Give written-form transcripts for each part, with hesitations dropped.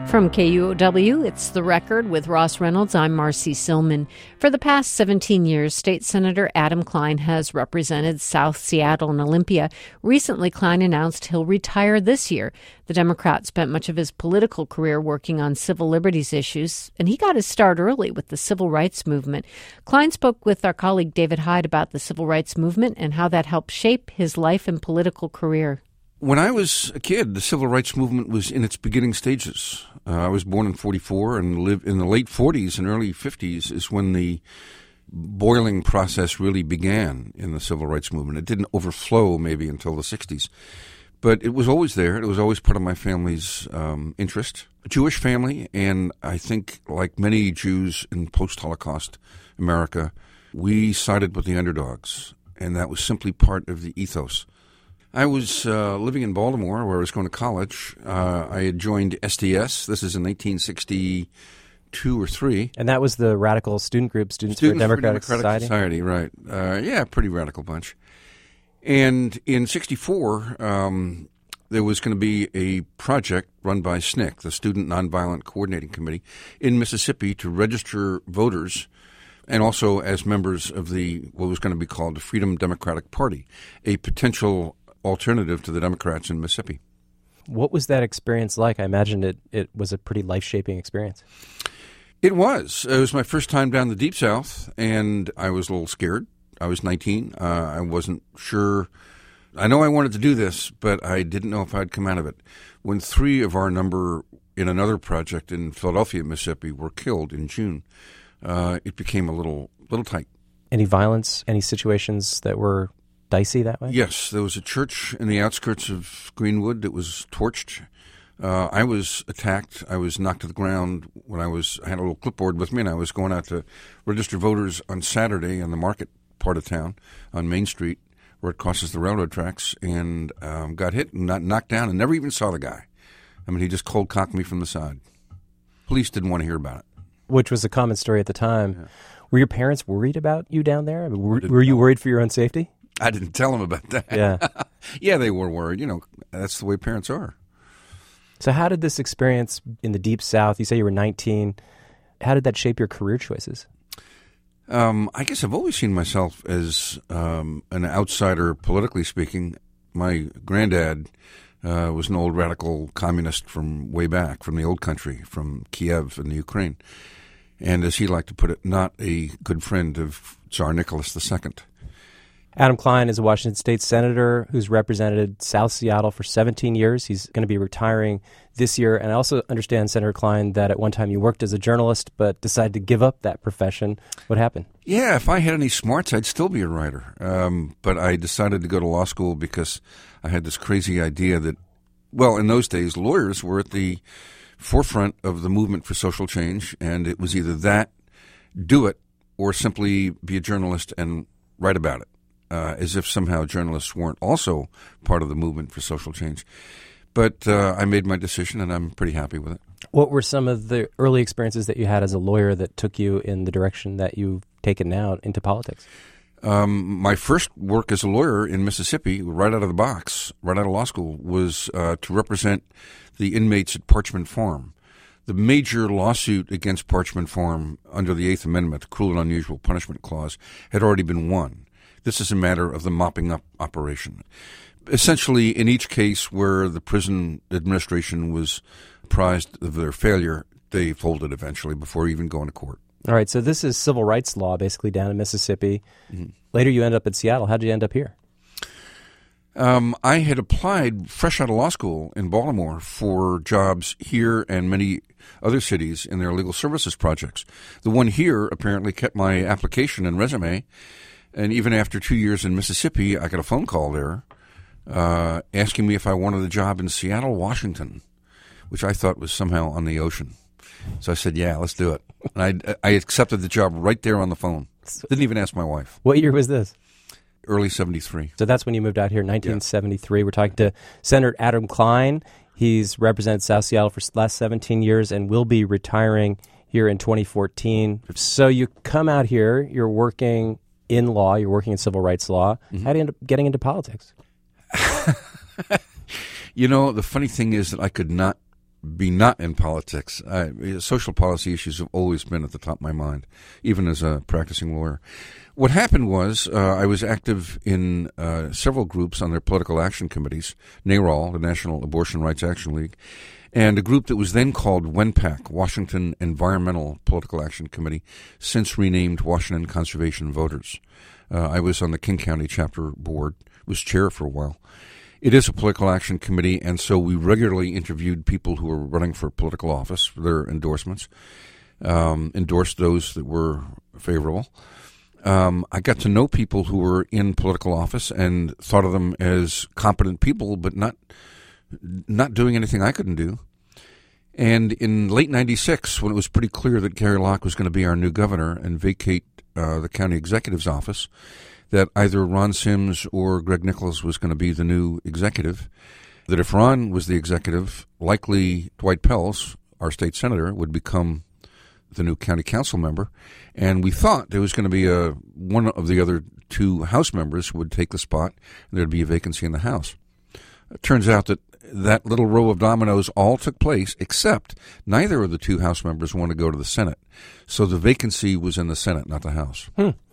From KUOW, it's The Record with Ross Reynolds. I'm Marcy Silman. For the past 17 years, State Senator Adam Klein has represented South Seattle and Olympia. Recently, Klein announced he'll retire this year. The Democrat spent much of his political career working on civil liberties issues, and he got his start early with the civil rights movement. Klein spoke with our colleague David Hyde about the civil rights movement and how that helped shape his life and political career. When I was a kid, the civil rights movement was in its beginning stages. I was born in 44 and lived in the late 40s and early 50s is when the boiling process really began in the civil rights movement. It didn't overflow maybe until the 60s, but it was always there. It was always part of my family's interest. A Jewish family, and I think like many Jews in post-Holocaust America, we sided with the underdogs, and that was simply part of the ethos. I was living in Baltimore, where I was going to college. I had joined SDS. This is in 1962 or 3. And that was the radical student group, Students for Democratic Society? Right. Yeah, pretty radical bunch. And in 64, there was going to be a project run by SNCC, the Student Nonviolent Coordinating Committee, in Mississippi to register voters and also as members of what was going to be called the Freedom Democratic Party, a potential alternative to the Democrats in Mississippi. What was that experience like? I imagine it was a pretty life-shaping experience. It was. It was my first time down the Deep South, and I was a little scared. I was 19. I wasn't sure. I know I wanted to do this, but I didn't know if I'd come out of it. When 3 of our number in another project in Philadelphia, Mississippi, were killed in June, it became a little tight. Any violence, any situations that were dicey that way? Yes, there was a church in the outskirts of Greenwood that was torched. I was attacked. I was knocked to the ground when I had a little clipboard with me, and I was going out to register voters on Saturday in the market part of town on Main Street, where it crosses the railroad tracks, and got hit and knocked down and never even saw the guy. I mean, he just cold cocked me from the side. Police didn't want to hear about it. Which was a common story at the time. Yeah. Were your parents worried about you down there? I mean, were you worried for your own safety? I didn't tell them about that. Yeah. Yeah, they were worried. You know, that's the way parents are. So how did this experience in the Deep South, you say you were 19, how did that shape your career choices? I guess I've always seen myself as an outsider, politically speaking. My granddad was an old radical communist from way back, from the old country, from Kiev in the Ukraine. And as he liked to put it, not a good friend of Tsar Nicholas II. Adam Klein is a Washington State Senator who's represented South Seattle for 17 years. He's going to be retiring this year. And I also understand, Senator Klein, that at one time you worked as a journalist but decided to give up that profession. What happened? Yeah, if I had any smarts, I'd still be a writer. But I decided to go to law school because I had this crazy idea that, well, in those days, lawyers were at the forefront of the movement for social change. And it was either that, do it, or simply be a journalist and write about it. As if somehow journalists weren't also part of the movement for social change. But I made my decision, and I'm pretty happy with it. What were some of the early experiences that you had as a lawyer that took you in the direction that you've taken now into politics? My first work as a lawyer in Mississippi, right out of the box, right out of law school, was to represent the inmates at Parchman Farm. The major lawsuit against Parchman Farm under the Eighth Amendment, the Cruel and Unusual Punishment Clause, had already been won. This is a matter of the mopping up operation. Essentially, in each case where the prison administration was apprised of their failure, they folded eventually before even going to court. All right, so this is civil rights law basically down in Mississippi. Mm-hmm. Later you end up in Seattle. How did you end up here? I had applied fresh out of law school in Baltimore for jobs here and many other cities in their legal services projects. The one here apparently kept my application and resume. And even after 2 years in Mississippi, I got a phone call there asking me if I wanted a job in Seattle, Washington, which I thought was somehow on the ocean. So I said, yeah, let's do it. And I accepted the job right there on the phone. Didn't even ask my wife. What year was this? Early 73. So that's when you moved out here, 1973. Yeah. We're talking to Senator Adam Klein. He's represented South Seattle for the last 17 years and will be retiring here in 2014. So you come out here, you're working in law, you're working in civil rights law. Mm-hmm. How do you end up getting into politics? You know, the funny thing is that I could not be not in politics. Social policy issues have always been at the top of my mind, even as a practicing lawyer. What happened was I was active in several groups on their political action committees, NARAL, the National Abortion Rights Action League, and a group that was then called WENPAC, Washington Environmental Political Action Committee, since renamed Washington Conservation Voters. I was on the King County chapter board, was chair for a while. It is a political action committee, and so we regularly interviewed people who were running for political office for their endorsements, endorsed those that were favorable. I got to know people who were in political office and thought of them as competent people, but not doing anything I couldn't do. And in late 96, when it was pretty clear that Gary Locke was going to be our new governor and vacate the county executive's office, that either Ron Sims or Greg Nichols was going to be the new executive, that if Ron was the executive, likely Dwight Pelz, our state senator, would become the new county council member. And we thought there was going to be one of the other two House members would take the spot, and there'd be a vacancy in the House. It turns out that little row of dominoes all took place, except neither of the two House members wanted to go to the Senate. So the vacancy was in the Senate, not the House.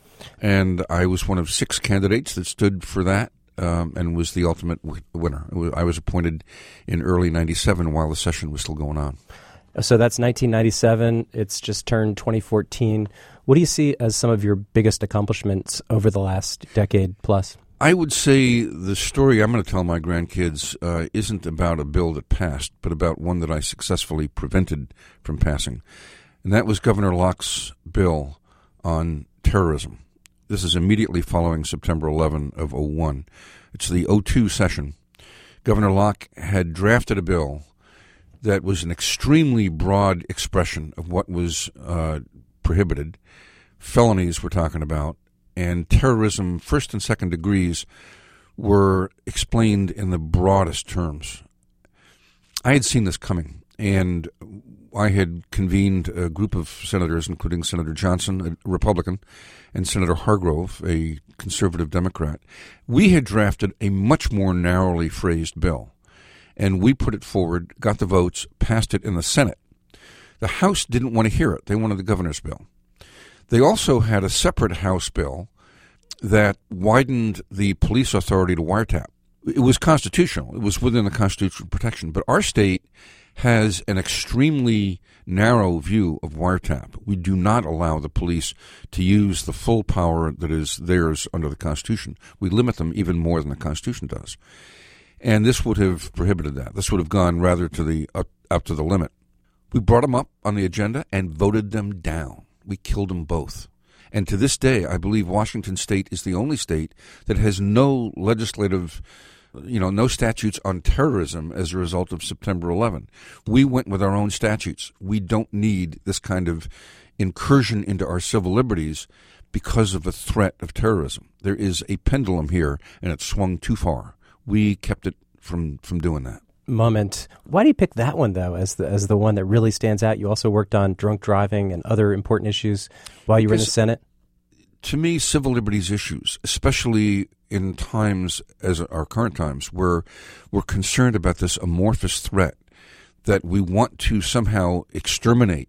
And I was one of 6 candidates that stood for that and was the ultimate winner. I was appointed in early 97 while the session was still going on. So that's 1997. It's just turned 2014. What do you see as some of your biggest accomplishments over the last decade plus? I would say the story I'm going to tell my grandkids isn't about a bill that passed, but about one that I successfully prevented from passing. And that was Governor Locke's bill on terrorism. This is immediately following September 11 of 01. It's the 02 session. Governor Locke had drafted a bill that was an extremely broad expression of what was prohibited. Felonies we're talking about, and terrorism, first and second degrees, were explained in the broadest terms. I had seen this coming, and I had convened a group of senators, including Senator Johnson, a Republican, and Senator Hargrove, a conservative Democrat. We had drafted a much more narrowly phrased bill, and we put it forward, got the votes, passed it in the Senate. The House didn't want to hear it. They wanted the governor's bill. They also had a separate House bill that widened the police authority to wiretap. It was constitutional. It was within the constitutional protection. But our state has an extremely narrow view of wiretap. We do not allow the police to use the full power that is theirs under the Constitution. We limit them even more than the Constitution does. And this would have prohibited that. This would have gone rather to the up to the limit. We brought them up on the agenda and voted them down. We killed them both. And to this day, I believe Washington State is the only state that has no legislative, no statutes on terrorism as a result of September 11. We went with our own statutes. We don't need this kind of incursion into our civil liberties because of the threat of terrorism. There is a pendulum here, and it swung too far. We kept it from doing that. Moment. Why do you pick that one, though, as the one that really stands out? You also worked on drunk driving and other important issues while you were in the Senate. To me, civil liberties issues, especially in times as our current times, where we're concerned about this amorphous threat that we want to somehow exterminate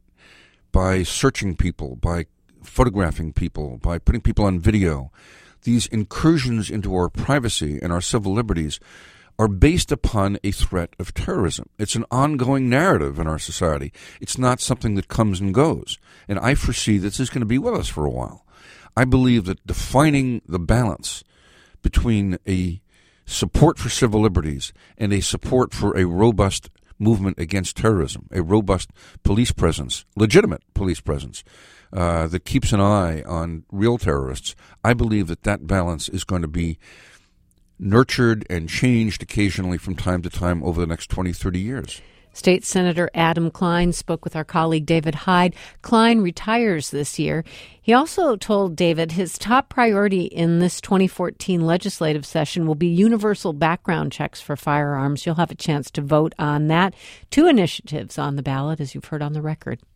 by searching people, by photographing people, by putting people on video. These incursions into our privacy and our civil liberties are based upon a threat of terrorism. It's an ongoing narrative in our society. It's not something that comes and goes. And I foresee this is going to be with us for a while. I believe that defining the balance between a support for civil liberties and a support for a robust movement against terrorism, a robust police presence, legitimate police presence, that keeps an eye on real terrorists, I believe that balance is going to be nurtured and changed occasionally from time to time over the next 20, 30 years. State Senator Adam Klein spoke with our colleague David Hyde. Klein retires this year. He also told David his top priority in this 2014 legislative session will be universal background checks for firearms. You'll have a chance to vote on that. 2 initiatives on the ballot, as you've heard on the record.